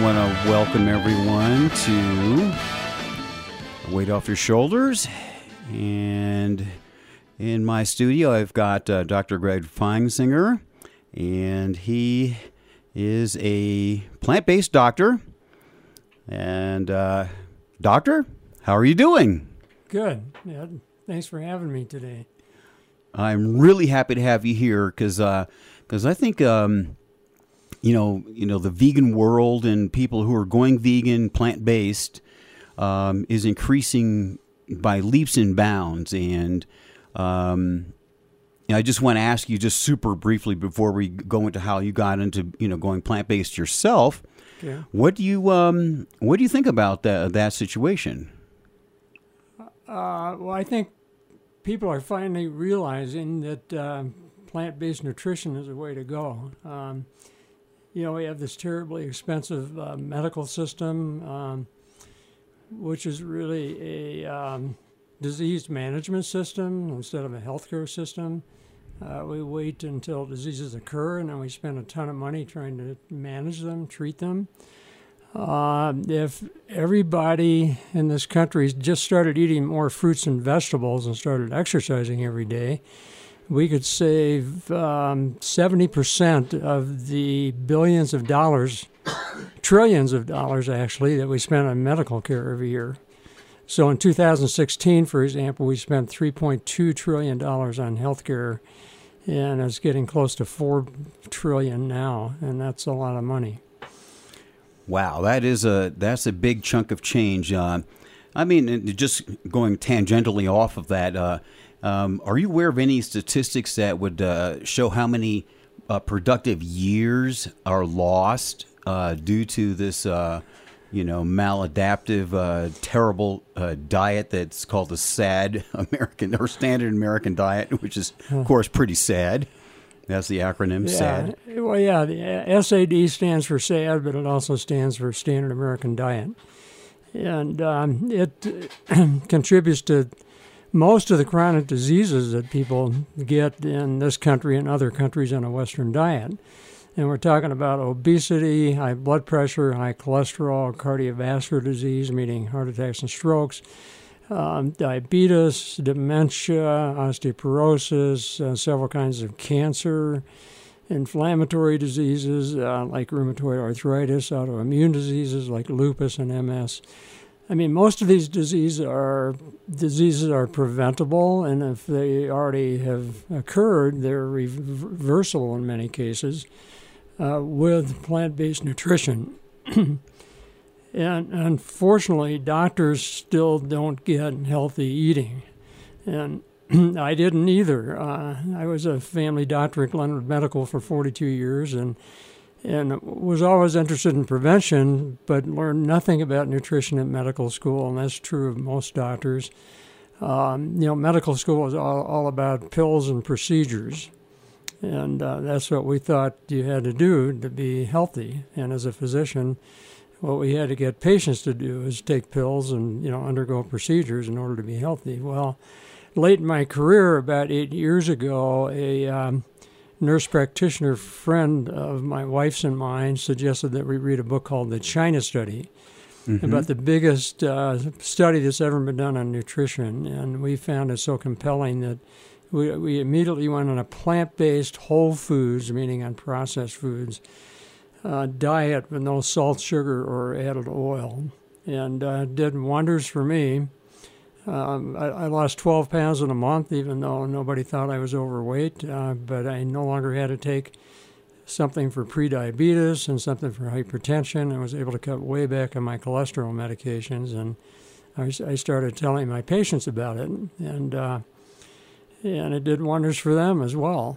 want to welcome everyone to Weight Off Your Shoulders. And in my studio, I've got Dr. Greg Feinsinger, and he is a plant-based doctor. And doctor, how are you doing? Good. Yeah, thanks for having me today. I'm really happy to have you here because I think the vegan world and people who are going vegan, plant-based, is increasing by leaps and bounds. And I just want to ask you just super briefly before we go into how you got into going plant-based yourself. Okay. What do you think about that situation? Well, I think people are finally realizing that plant-based nutrition is the way to go. We have this terribly expensive medical system, which is really a disease management system instead of a healthcare system. We wait until diseases occur, and then we spend a ton of money trying to manage them, treat them. If everybody in this country just started eating more fruits and vegetables and started exercising every day, we could save 70% of the billions of dollars, trillions of dollars actually, that we spend on medical care every year. So in 2016, for example, we spent $3.2 trillion on health care, and it's getting close to $4 trillion now, and that's a lot of money. Wow, that's a big chunk of change. Just going tangentially off of that, are you aware of any statistics that would show how many productive years are lost due to this, maladaptive, terrible diet that's called the SAD American or Standard American Diet, which is, of course, pretty sad. That's the acronym, SAD. Well, yeah, the SAD stands for SAD, but it also stands for Standard American Diet. And it contributes to most of the chronic diseases that people get in this country and other countries on a Western diet. And we're talking about obesity, high blood pressure, high cholesterol, cardiovascular disease, meaning heart attacks and strokes, diabetes, dementia, osteoporosis, several kinds of cancer, inflammatory diseases like rheumatoid arthritis, autoimmune diseases like lupus and MS. I mean, most of these diseases are preventable, and if they already have occurred, they're reversible in many cases with plant-based nutrition. And unfortunately, doctors still don't get healthy eating. And I didn't either. I was a family doctor at Glenwood Medical for 42 years and was always interested in prevention, but learned nothing about nutrition at medical school, and that's true of most doctors. Medical school is all about pills and procedures, and that's what we thought you had to do to be healthy. And as a physician, what we had to get patients to do is take pills and, undergo procedures in order to be healthy. Well, late in my career, about 8 years ago, a nurse practitioner friend of my wife's and mine suggested that we read a book called The China Study, about the biggest study that's ever been done on nutrition. And we found it so compelling that we immediately went on a plant-based whole foods, meaning on processed foods, diet with no salt, sugar, or added oil, and did wonders for me. I lost 12 pounds in a month, even though nobody thought I was overweight, but I no longer had to take something for prediabetes and something for hypertension. I was able to cut way back on my cholesterol medications, and I started telling my patients about it, and it did wonders for them as well.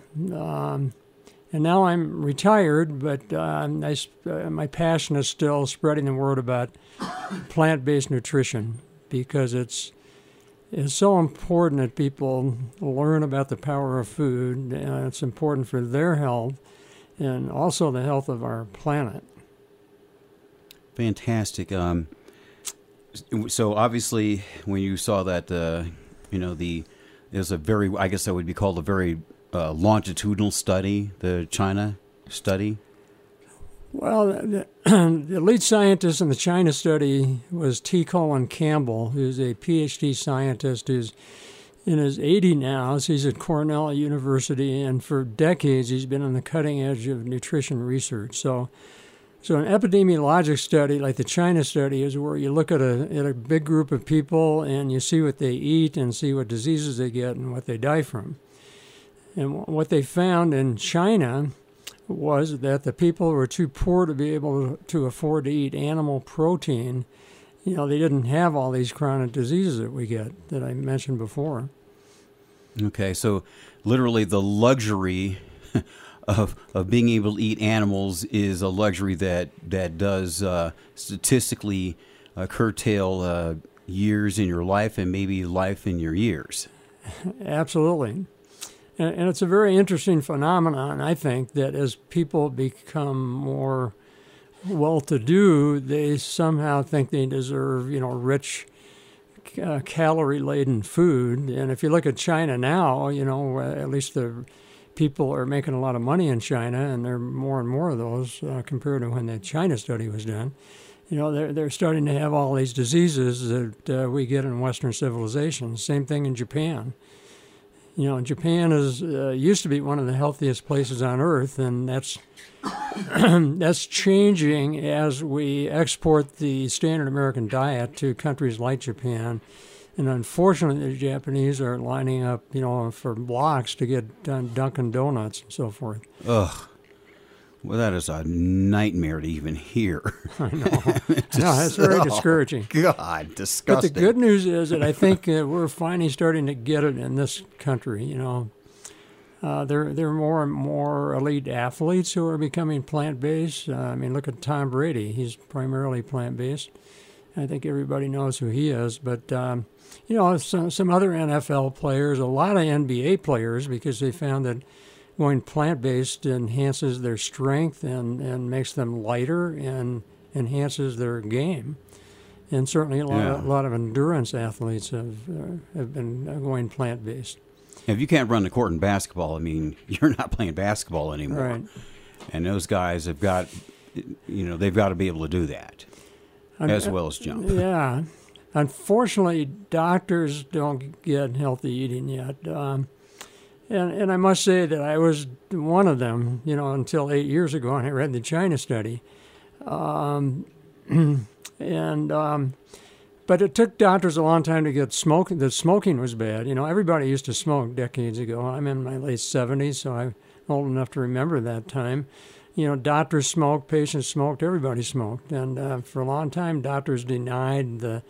And now I'm retired, but my passion is still spreading the word about plant-based nutrition, because it's so important that people learn about the power of food. It's important for their health and also the health of our planet. Fantastic. So obviously, when you saw that, there's a very, I guess that would be called a very longitudinal study, the China study. Well, the lead scientist in the China study was T. Colin Campbell, who's a PhD scientist who's in his 80s now. So he's at Cornell University, and for decades he's been on the cutting edge of nutrition research. So an epidemiologic study like the China study is where you look at a big group of people and you see what they eat and see what diseases they get and what they die from. And what they found in China was that the people who were too poor to be able to afford to eat animal protein, they didn't have all these chronic diseases that we get that I mentioned before. Okay, so literally the luxury of being able to eat animals is a luxury that does statistically curtail years in your life and maybe life in your years. Absolutely. And it's a very interesting phenomenon, I think, that as people become more well-to-do, they somehow think they deserve, rich, calorie-laden food. And if you look at China now, at least the people are making a lot of money in China, and there are more and more of those compared to when the China study was done. They're starting to have all these diseases that we get in Western civilization. Same thing in Japan. Japan used to be one of the healthiest places on earth, and that's that's changing as we export the standard American diet to countries like Japan. And unfortunately, the Japanese are lining up, for blocks to get Dunkin' Donuts and so forth. Ugh. Well, that is a nightmare to even hear. I know. That's very discouraging. God, disgusting. But the good news is that I think we're finally starting to get it in this country. There are more and more elite athletes who are becoming plant-based. Look at Tom Brady. He's primarily plant-based. I think everybody knows who he is. But, some other NFL players, a lot of NBA players, because they found that going plant-based enhances their strength and makes them lighter and enhances their game. And certainly a lot of endurance athletes have been going plant-based. If you can't run the court in basketball, you're not playing basketball anymore. Right. And those guys have got, they've got to be able to do that as well as jump. Yeah. Unfortunately, doctors don't get healthy eating yet. And I must say that I was one of them, until 8 years ago, and I read the China study. But it took doctors a long time to get smoking. The smoking was bad. Everybody used to smoke decades ago. I'm in my late 70s, so I'm old enough to remember that time. Doctors smoked, patients smoked, everybody smoked. And for a long time, doctors denied the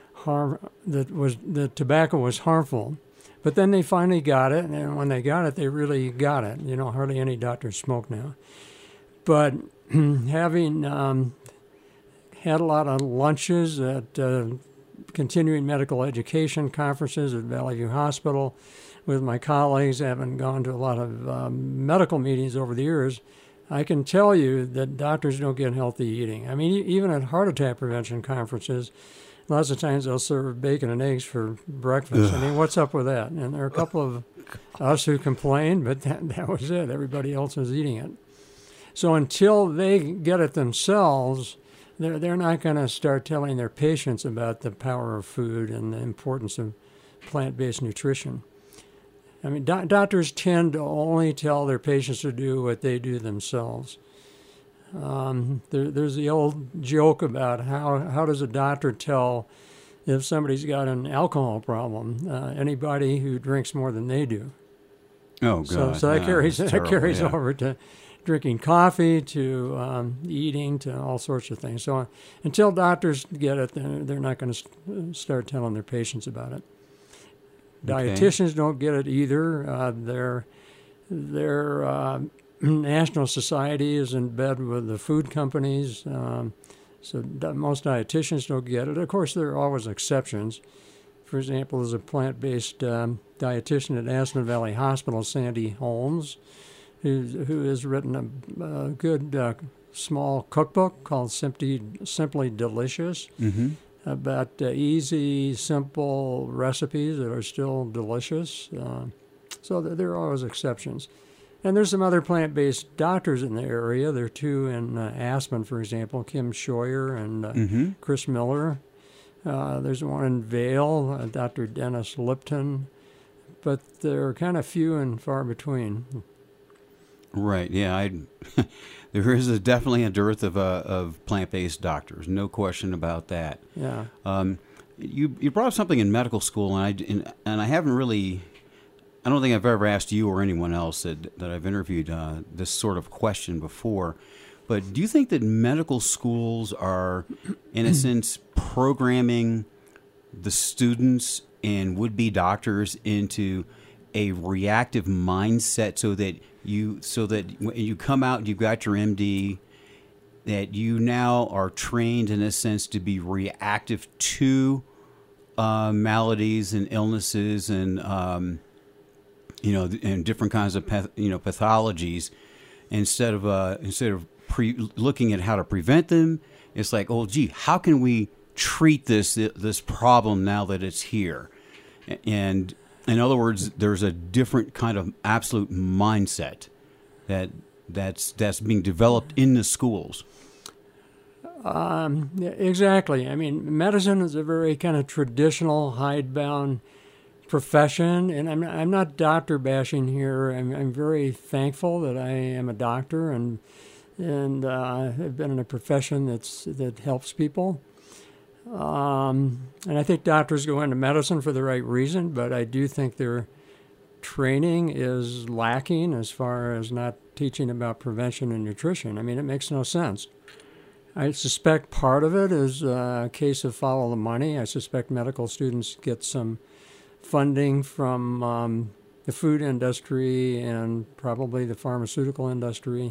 tobacco was harmful. But then they finally got it, and when they got it, they really got it. Hardly any doctors smoke now. But having had a lot of lunches at continuing medical education conferences at Valley View Hospital with my colleagues, having gone to a lot of medical meetings over the years, I can tell you that doctors don't get healthy eating. Even at heart attack prevention conferences, lots of times they'll serve bacon and eggs for breakfast. What's up with that? And there are a couple of us who complained, but that was it. Everybody else was eating it. So until they get it themselves, they're not going to start telling their patients about the power of food and the importance of plant-based nutrition. Doctors tend to only tell their patients to do what they do themselves. There's the old joke about how does a doctor tell if somebody's got an alcohol problem? Anybody who drinks more than they do. Oh, God. So that carries over to drinking coffee, to eating, to all sorts of things. So until doctors get it, they're not going to start telling their patients about it. Okay. Dietitians don't get it either. Their national society is in bed with the food companies, so most dietitians don't get it. Of course, there are always exceptions. For example, there's a plant-based dietitian at Aspen Valley Hospital, Sandy Holmes, who has written a good small cookbook called Simply Delicious, about easy, simple recipes that are still delicious. So there are always exceptions. And there's some other plant-based doctors in the area. There are two in Aspen, for example, Kim Scheuer and Chris Miller. There's one in Vail, Dr. Dennis Lipton. But they're kind of few and far between. Right. Yeah. There is definitely a dearth of plant-based doctors. No question about that. Yeah. You brought up something in medical school, and I haven't really. I don't think I've ever asked you or anyone else that I've interviewed this sort of question before. But do you think that medical schools are, in a sense, programming the students and would-be doctors into a reactive mindset so that when you come out, you've got your MD, that you now are trained in a sense to be reactive to maladies and illnesses and and different kinds of pathologies, instead of looking at how to prevent them. It's like, oh gee, how can we treat this problem now that it's here? And in other words, there's a different kind of absolute mindset that's being developed in the schools. Exactly. I mean, medicine is a very kind of traditional, hidebound profession, and I'm not doctor bashing here. I'm very thankful that I am a doctor and I've been in a profession that helps people. And I think doctors go into medicine for the right reason, but I do think their training is lacking as far as not teaching about prevention and nutrition. I mean, it makes no sense. I suspect part of it is a case of follow the money. I suspect medical students get some funding from the food industry and probably the pharmaceutical industry.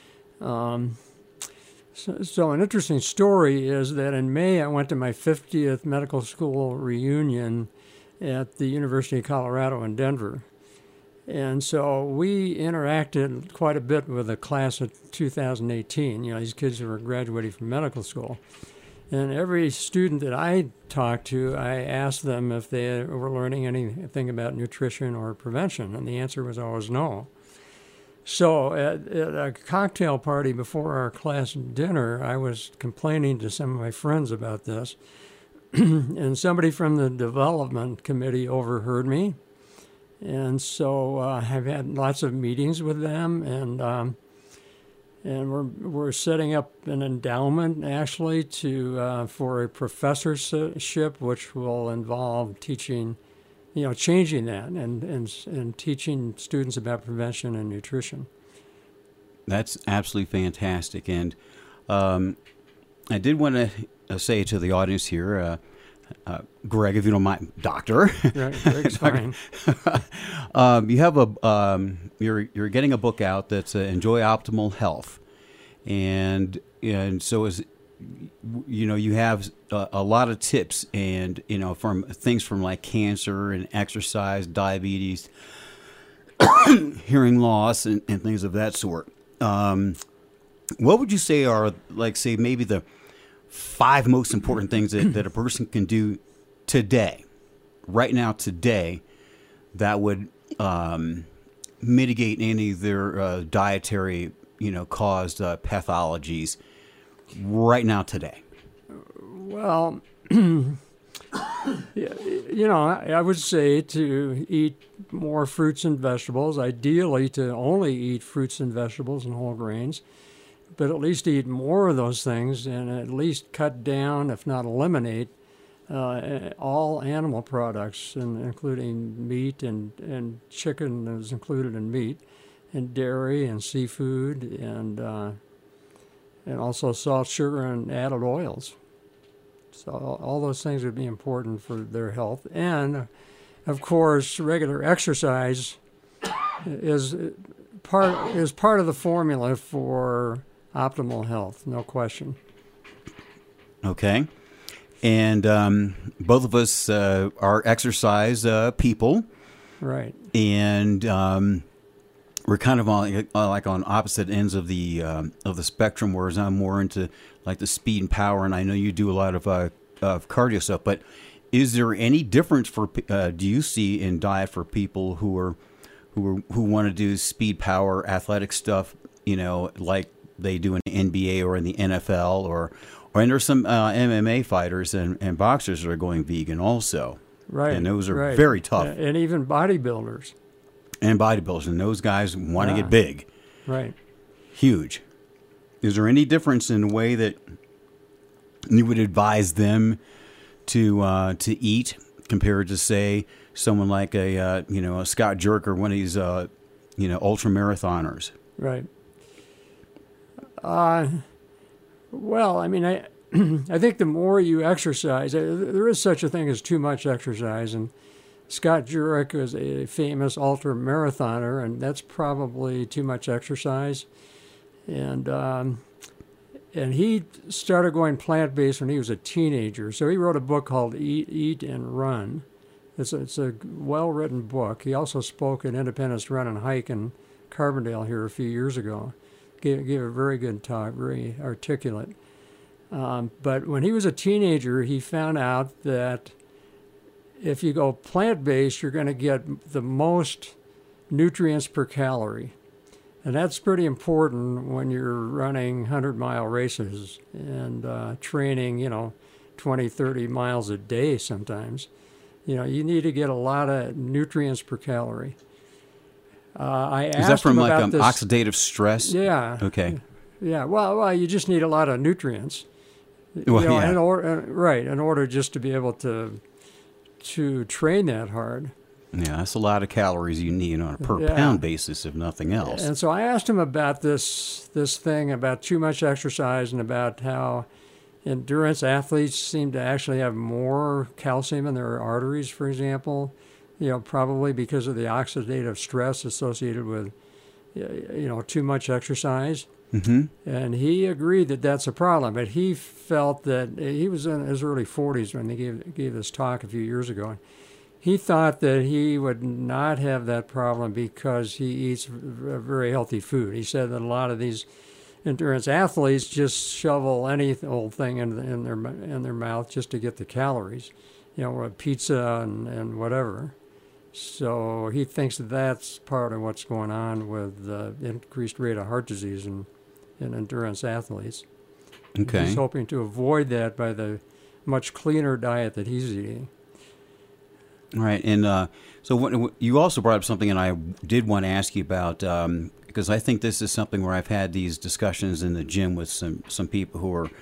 So an interesting story is that in May I went to my 50th medical school reunion at the University of Colorado in Denver. And so we interacted quite a bit with the class of 2018, these kids who were graduating from medical school. And every student that I talked to, I asked them if they were learning anything about nutrition or prevention, and the answer was always no. So at a cocktail party before our class dinner, I was complaining to some of my friends about this, and somebody from the development committee overheard me. And so I've had lots of meetings with them, and we're setting up an endowment actually for a professorship, which will involve teaching, changing that and teaching students about prevention and nutrition. That's absolutely fantastic, and I did want to say to the audience here. Greg, if you don't mind, doctor. Right, Greg's fine. You have you're getting a book out that's Enjoy Optimal Health, and so you have a lot of tips and from things from like cancer and exercise, diabetes, hearing loss, and things of that sort. What would you say are maybe the 5 most important things that a person can do today, right now, that would mitigate any of their dietary, caused pathologies right now, today? Well, I would say to eat more fruits and vegetables, ideally to only eat fruits and vegetables and whole grains, but at least eat more of those things and at least cut down, if not eliminate, all animal products, including meat and chicken is included in meat, and dairy and seafood, and also salt, sugar, and added oils. So all those things would be important for their health. And, of course, regular exercise is part of the formula for optimal health, no question. Okay. And both of us are exercise people. Right. And we're kind of on opposite ends of the spectrum, whereas I'm more into like the speed and power, and I know you do a lot of cardio stuff. But is there any difference do you see in diet for people who who want to do speed, power, athletic stuff, like they do in the NBA or in the NFL, and there's some MMA fighters and boxers that are going vegan also. Right. And those are right. very tough. And even bodybuilders. And bodybuilders, and those guys want to get big. Right. Huge. Is there any difference in the way that you would advise them to eat compared to, say, someone like a Scott Jurek or one of these ultra marathoners? Right. Well, I mean, I think the more you exercise, there is such a thing as too much exercise, and Scott Jurek is a famous ultra marathoner, and that's probably too much exercise. And he started going plant-based when he was a teenager. So he wrote a book called Eat and Run. It's a well-written book. He also spoke at Independence Run and Hike in Carbondale here a few years ago. Gave a very good talk, very articulate. But when he was a teenager, he found out that if you go plant-based, you're going to get the most nutrients per calorie. And that's pretty important when you're running 100-mile races and training, 20, 30 miles a day sometimes. You need to get a lot of nutrients per calorie. I asked Is that from him like about this. oxidative stress? Yeah. Okay. Yeah. Well, you just need a lot of nutrients. Well, yeah. In order just to be able to train that hard. Yeah, that's a lot of calories you need on a per pound basis, if nothing else. And so I asked him about this thing about too much exercise and about how endurance athletes seem to actually have more calcium in their arteries, for example, probably because of the oxidative stress associated with, too much exercise. Mm-hmm. And he agreed that that's a problem, but he felt that he was in his early 40s when he gave this talk a few years ago. He thought that he would not have that problem because he eats very healthy food. He said that a lot of these endurance athletes just shovel any old thing in their mouth just to get the calories, pizza and whatever. So he thinks that that's part of what's going on with the increased rate of heart disease in endurance athletes. Okay. He's hoping to avoid that by the much cleaner diet that he's eating. Right, and so you also brought up something, and I did want to ask you about, because I think this is something where I've had these discussions in the gym with some people who are,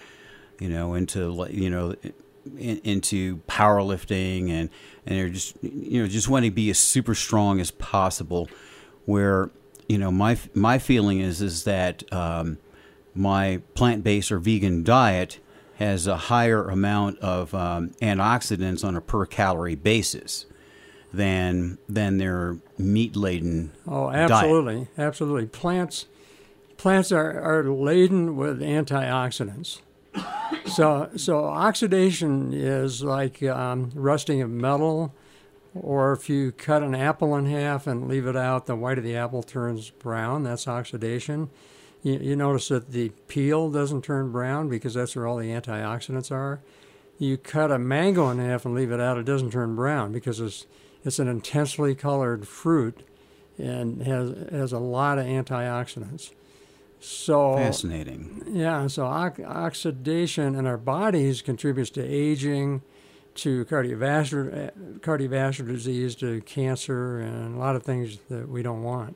into powerlifting and they're just want to be as super strong as possible. Where my feeling is that my plant-based or vegan diet has a higher amount of antioxidants on a per calorie basis than their meat-laden absolutely, diet. Absolutely. Plants are laden with antioxidants. So oxidation is like rusting of metal, or if you cut an apple in half and leave it out, the white of the apple turns brown. That's oxidation. You notice that the peel doesn't turn brown because that's where all the antioxidants are. You cut a mango in half and leave it out, it doesn't turn brown because it's an intensely colored fruit and has a lot of antioxidants. So fascinating. Yeah, so oxidation in our bodies contributes to aging, to cardiovascular disease, to cancer, and a lot of things that we don't want.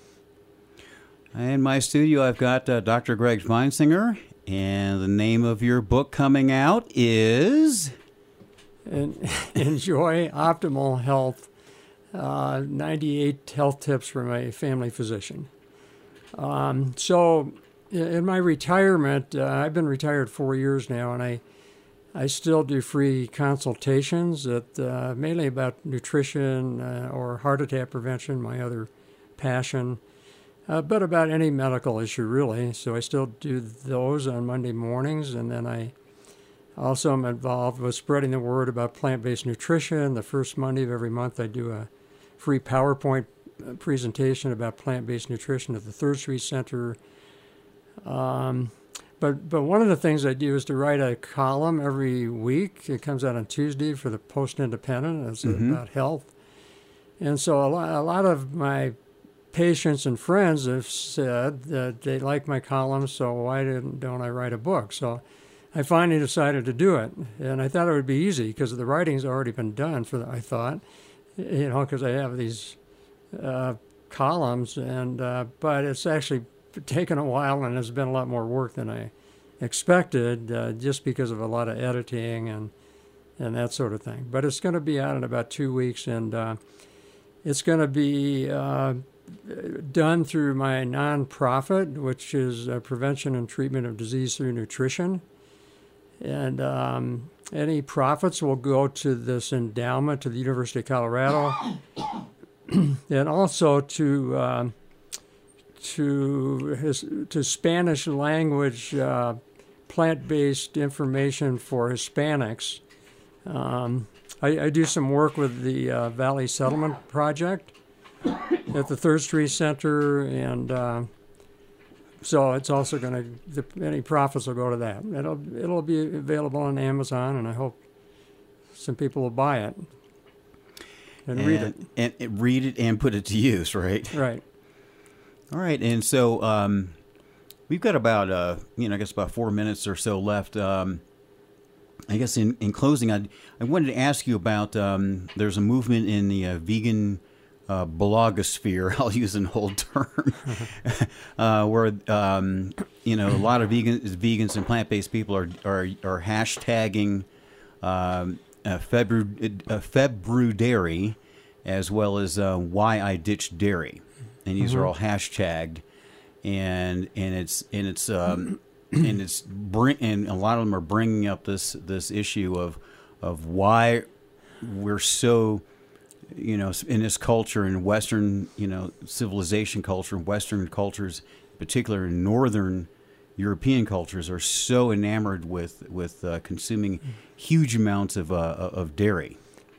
In my studio, I've got Dr. Greg Feinsinger, and the name of your book coming out is? Enjoy Optimal Health, 98 Health Tips from a Family Physician. So in my retirement, I've been retired 4 years now, and I still do free consultations that mainly about nutrition or heart attack prevention, my other passion. But about any medical issue, really. So I still do those on Monday mornings, and then I also am involved with spreading the word about plant-based nutrition. The first Monday of every month, I do a free PowerPoint presentation about plant-based nutrition at the Third Street Center. But one of the things I do is to write a column every week. It comes out on Tuesday for the Post-Independent. It's about health. And so a lot of my patients and friends have said that they like my columns, so why don't I write a book? So I finally decided to do it, and I thought it would be easy because the writing's already been done. I thought, because I have these columns, and but it's actually taken a while, and it's been a lot more work than I expected, just because of a lot of editing and that sort of thing. But it's going to be out in about 2 weeks, and it's going to be done through my nonprofit, which is Prevention and Treatment of Disease Through Nutrition. And any profits will go to this endowment to the University of Colorado, and also to Spanish language plant-based information for Hispanics. I do some work with the Valley Settlement Project at the Third Street Center, and so it's also going to, any profits will go to that. It'll be available on Amazon, and I hope some people will buy it and read it. And read it and put it to use, right? Right. All right, and so we've got about, I guess about 4 minutes or so left. I guess in closing, I wanted to ask you about, there's a movement in the vegan blogosphere, I'll use an old term, where a lot of vegans and plant-based people are hashtagging Febrew Dairy, as well as Why I Ditched Dairy, and these are all hashtagged, and a lot of them are bringing up this issue of why we're so, in this culture, in Western, civilization culture, Western cultures, in particular in Northern European cultures, are so enamored with consuming huge amounts of dairy.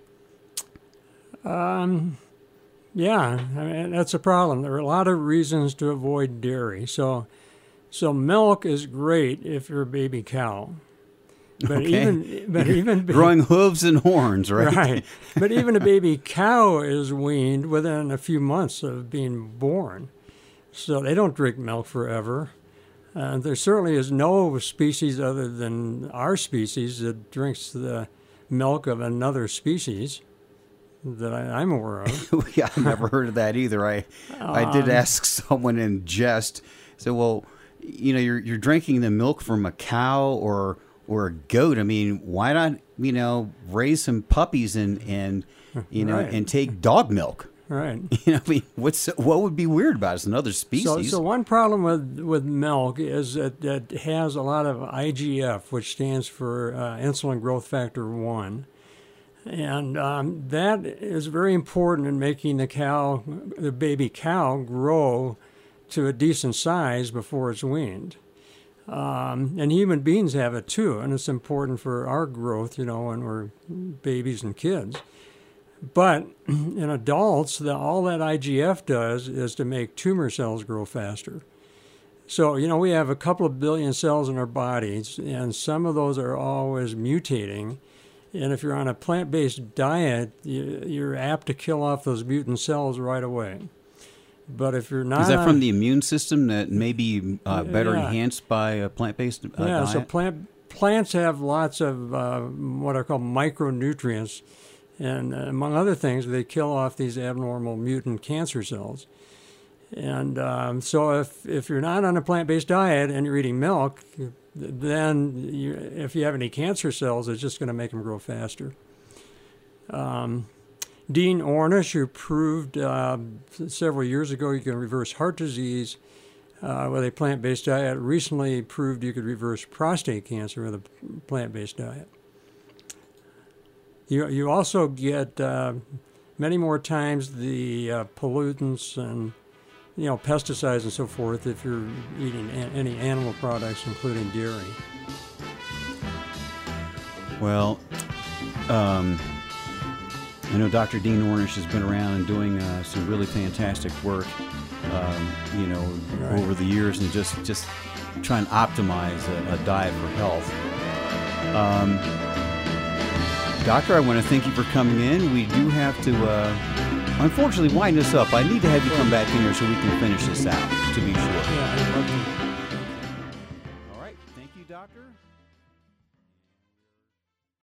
Yeah, I mean, that's a problem. There are a lot of reasons to avoid dairy. So milk is great if you're a baby cow. But even growing hooves and horns, right? Right. But even a baby cow is weaned within a few months of being born, so they don't drink milk forever. There certainly is no species other than our species that drinks the milk of another species that I'm aware of. Yeah, I've never heard of that either. I did ask someone in jest. So, well, you're drinking the milk from a cow or a goat. I mean, why not, raise some puppies and right. and take dog milk? Right. What would be weird about it? It's another species. So one problem with milk is that it has a lot of IGF, which stands for insulin growth factor 1. And that is very important in making the baby cow, grow to a decent size before it's weaned. And human beings have it too, and it's important for our growth, when we're babies and kids. But in adults, all that IGF does is to make tumor cells grow faster. So, we have a couple of billion cells in our bodies, and some of those are always mutating. And if you're on a plant-based diet, you're apt to kill off those mutant cells right away. But if you're not, is that from the immune system that may be better enhanced by a plant-based diet? So plants have lots of what are called micronutrients, and among other things, they kill off these abnormal mutant cancer cells. And so if you're not on a plant-based diet and you're eating milk, then if you have any cancer cells, it's just going to make them grow faster. Dean Ornish, who proved several years ago you can reverse heart disease with a plant-based diet, recently proved you could reverse prostate cancer with a plant-based diet. You also get many more times the pollutants and pesticides and so forth if you're eating any animal products, including dairy. Well, I know Dr. Dean Ornish has been around and doing some really fantastic work, Right. over the years, and just trying to optimize a diet for health. Doctor, I want to thank you for coming in. We do have to Unfortunately, wind this up. I need to have you come back in here so we can finish this out, to be sure. Yeah, I'd love to. All right. Thank you, Doctor.